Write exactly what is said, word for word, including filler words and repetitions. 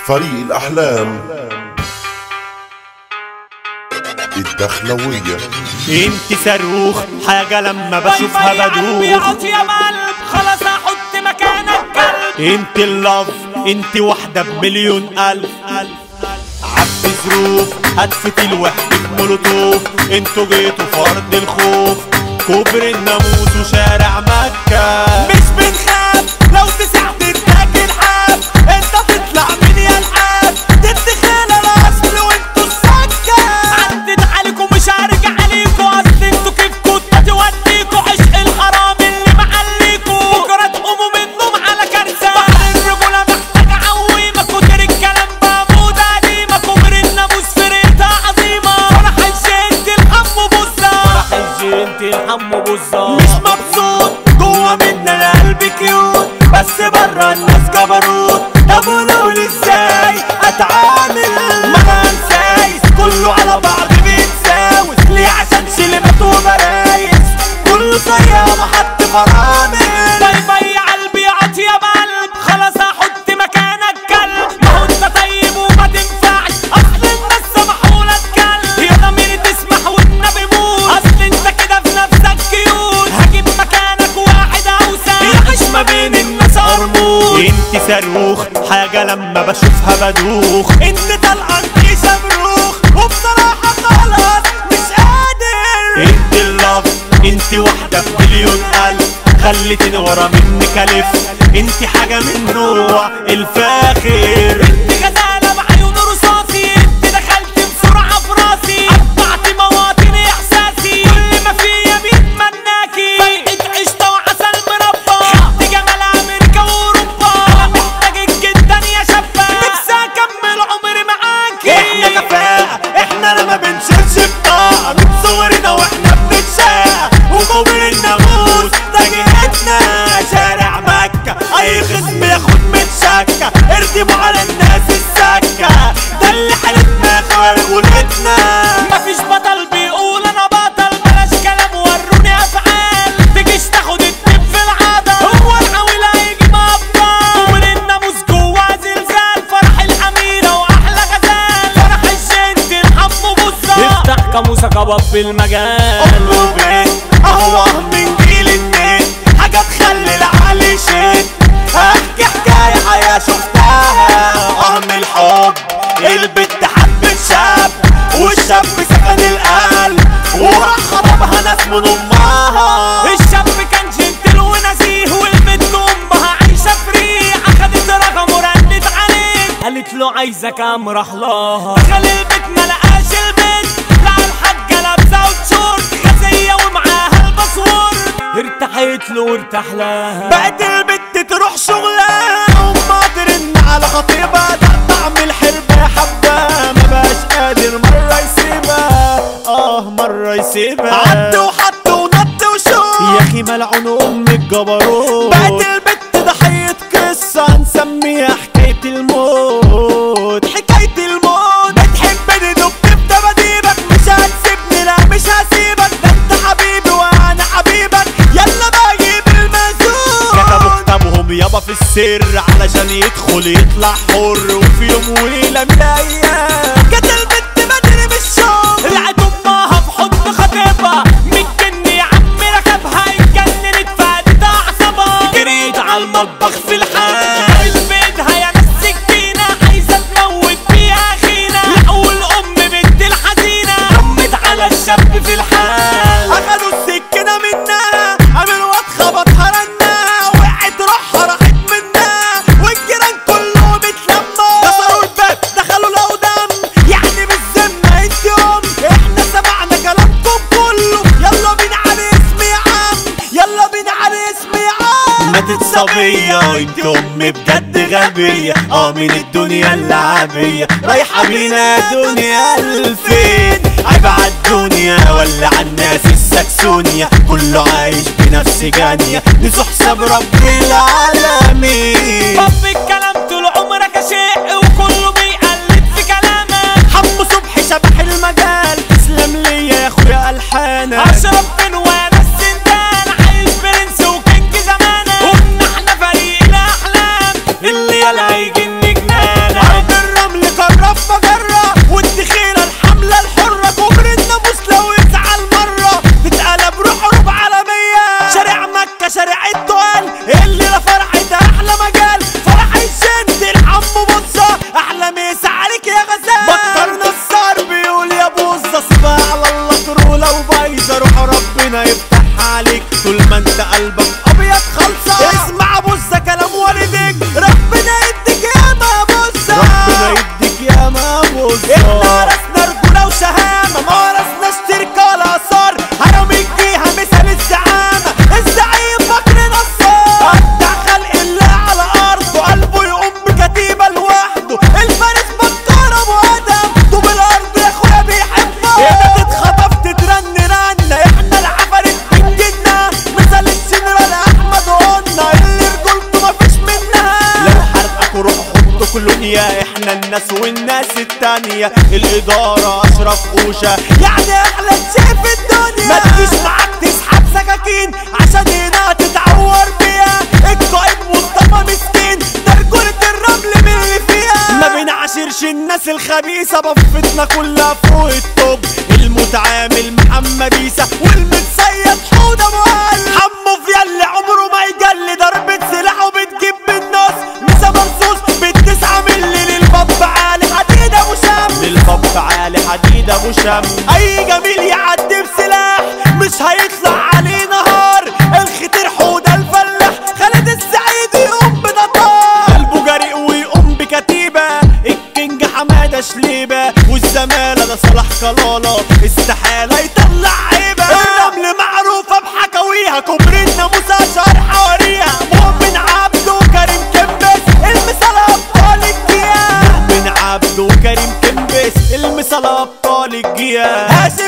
فريق الأحلام الدخلوية. انت صاروخ حاجة لما بشوفها بدوخ. يا قلب خلاص احط مكانك قلب. انت اللف انت واحدة بمليون ألف عبد ظروف هتفت الوحدة مولوتوف. انتوا جيتوا فرد الخوف كوبري الناموس وشارع مكة. مش بنخاف لو تسعت تتاكل حاب. انت تطلع من يا الحاب تتخيل الاصل وانتوا السكة. عدت عليكم مش هرجع عليكم اصل انتوا كيفكوا توديكوا عشق الحرام اللي معليكوا. بكرة تقوموا من النوم على كارثة. بحر الرجولة محتاج عويمة كتر الكلام بموت قديمة. كوبري الناموس فرقتها عظيمة. فرح الجنت الحم بوزة. فرح الجنت الحم بوزة. مش مبسوط جوا منا القلب كيوت بس برا الناس جبروت. طب ولولي ازاي اتعامل مع انسايس كله على بعض بيتساوس. ليه عشان شلمت وبرايس كله صيامة حط فرامل. باي باي قلبي عطي يا قلب خلاص هحط مكانك كلب. ما هو انت طيب وما تنفعش اصل الناس سمحولك كلب. يا ضميري تسمح والنبي موت اصل انت كده في نفسك كيوت. هجيب مكانك واحد اوسع يعيش ما بين الناس قرموط. انت صاروخ حاجة لما بشوفها بدوخ. انت طالعه انت شمروخ وبصراحة خلاص مش قادر. انت اللف انت واحدة بمليون ألف خليتني ورا منك الف. انت حاجة من نوع الفاخر. انت غزالة بعيون رصاصي. انت دخلت بسرعة في راسي قطعت مواطن احساسي. كل ما فيا بيتمناكي فايقة عشطة وعسل مربى. خدت جمال امريكا واوروبا. انا محتاجك جدا يا شابة نفسي اكمل عمري معاكي. احنا كفاءة احنا لما بنشيلش بطاقة من صورنا واحنا بنتشاق. وكوبري الناموس ده جهتنا شارع مكة. اي خصم ياخد متشكة اردموا على الناس السكة. ده اللي حالتنا خرجولتنا. مفيش بطل بيقول انا بطل بلاش كلام وروني افعال. تجيش تاخد التب في العضل هو العويل هيجي مبطل. كوبري الناموس جوا زلزال. فرح الاميرة واحلى غزال. فرح الجنت الحم بوزة. افتح كاموسة كباب في المجال. أمه بيت اهو من جيل النت حاجة تخلي العقل يشد. احكي حكاية حياة شفتها اه من الحب. البت حبت شاب والشاب سكن القلب وراح خطبها ناس من امها. الشاب كان جنتل ونزيه والبنت امها عايشة فري. اخدت رقم ورنت عليه قالت له عايزة كام راح لها. دخل البيت ملقاش البنت لقى الحاجة لابسة وتشورت غازية ومعاها الباسورد. ارتحت له وارتاح لها. بقت البت تروح شغلها وما ترن على خطيبها. تقطع من الحربة حبة ما بقاش قادر مرة يسيبها. اه مرة يسيبها. عد وحط ونط وشوف يا اخي ملعون ام الجبروت. بقت البت ضحية قصة نسميها حكاية الموت. حكاية الموت بتحبني دبت بديبك مش هتسيبني لا مش هسيبك. ده انت حبيبي وانا حبيبك يلا بجيب المزود. كتبوا كتابهم يابا في السر علشان يدخل يطلع حر. وفي يوم وليلة من الايام جت البت بدري بالشوق. لقت امها في حضن خطيبها متجن يا عم ركبها. اتجننت فادت اعصابها جريت على المطبخ في الحال. في ايدها يا ناس سكينة عايزة تموت بيها اخينا. لقوا الام بنت الحزينة رمت على الشاب في الحال. اخدوا السكينة منها قام الواد خبطها رنها. وقعت روحها راحت منها والجيران كلهم اتلموا. كسروا الباب دخلوا لقوا دم يعني بالذمة انت ام. احنا سمعنا كلامكم كله يلا بينا على اسمي يا عم. يلا بينا على اسمي يا عم. ماتت صبية وانت ام بجد غبية. اه من الدنيا اللعبية رايحة بينا دنيا الفين. عيب عالدنيا ولا عالناس السكسونيا. كله عايش بنفس جانية نسوا حساب رب العالمين. طب الكلام طول عمرك شيء وكله بيقلد في كلامك. حمو صبحي شبح المجال تسلم ليا يا اخويا الحانك. اشرف بن وانا السندان عايش برنس وكينج زمانك. قلنا احنا فريق الاحلام اللي يلا هيجن جنانك. كولونيا احنا الناس والناس التانية، الادارة اشرف قوشة يعني احلى شيء في الدنيا. ما تجيش معاك تسحب سكاكين عشان هنا تتعور فيها. القائد مصطفى مسكين تركولة الرمل من اللي فيها. ما بنعاشرش الناس الخبيثة، بفتنا كلها فوق الطب. المتعامل محمد عيسى والمتصيد حوده مهل. حمو في يلي عمره ما يجلي ضربة سلاح وبتجيب بالنص. مسا مرصوص بالتسعة ملي للباب عالي حديد ابو شام. للباب عالي حديد ابو شام. اي جميل يعدي بسلاح مش هيطلع عليه نهار. الختير حوده الفلاح خالد السعيد يقوم بنطار. قلبه جريء ويقوم بكتيبة. الكينج حمادة شليبة والزمالة ده صلاح كلالة استحالة يطلع عيبة. الرمل معروفة بحكاويها كوبري الناموس اشهر حواريها. مؤمن عبده وكريم كبس المثال ابطال الجياه. مؤمن عبده وكريم كبس المثال ابطال الجياه.